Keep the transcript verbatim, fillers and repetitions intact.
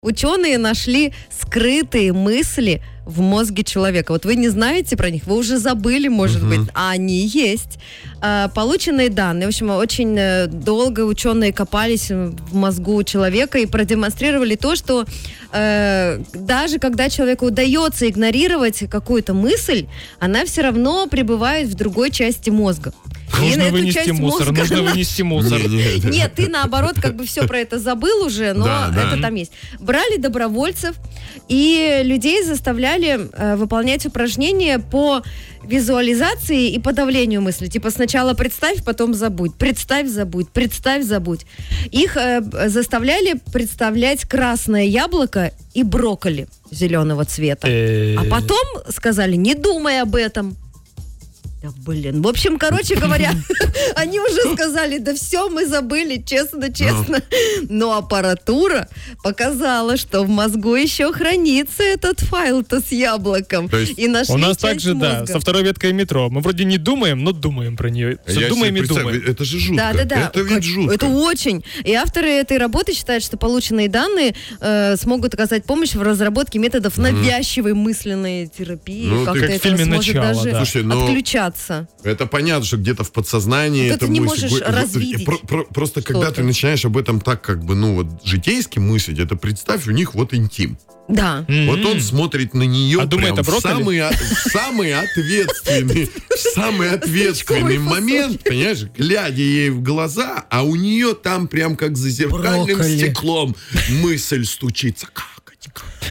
Ученые нашли скрытые мысли в мозге человека. Вот вы не знаете про них, вы уже забыли, может uh-huh. быть, а они есть. А, полученные данные, в общем, очень долго ученые копались в мозгу человека и продемонстрировали то, что э, даже когда человеку удается игнорировать какую-то мысль, она все равно пребывает в другой части мозга. Нужно вынести мусор, нужно на... вынести мусор. Нет, нет, ты наоборот как бы все про это забыл уже, но да, это да. там есть. Брали добровольцев и людей заставляли э, выполнять упражнения по визуализации и подавлению мысли. Типа сначала представь, потом забудь. Представь, забудь. Представь, забудь. Их э, заставляли представлять красное яблоко и брокколи зеленого цвета. А потом сказали, не думай об этом. Да, блин. В общем, короче говоря, они уже сказали, да все, мы забыли, честно, честно. Но аппаратура показала, что в мозгу еще хранится этот файл-то с яблоком. И нашли у нас также, да, со второй веткой метро. Мы вроде не думаем, но думаем про нее. Все думаем и думаем. Это же жутко. Да, да, да. Это ведь жутко. Это очень. И авторы этой работы считают, что полученные данные э, смогут оказать помощь в разработке методов mm-hmm. навязчивой мысленной терапии. Ну, Как-то как в фильме «Начало», даже да. Слушай, но... отключаться. Это понятно, что где-то в подсознании вот это ты не мысль. можешь развидеть. Про- про- просто когда ты начинаешь об этом так как бы, ну вот, житейски мыслить, это представь, у них вот интим. Да. Mm-hmm. Вот он смотрит на нее а прям думает, в самый, самый ответственный, самый ответственный момент, понимаешь, глядя ей в глаза, а у нее там прям как за зеркальным стеклом мысль стучится. Как?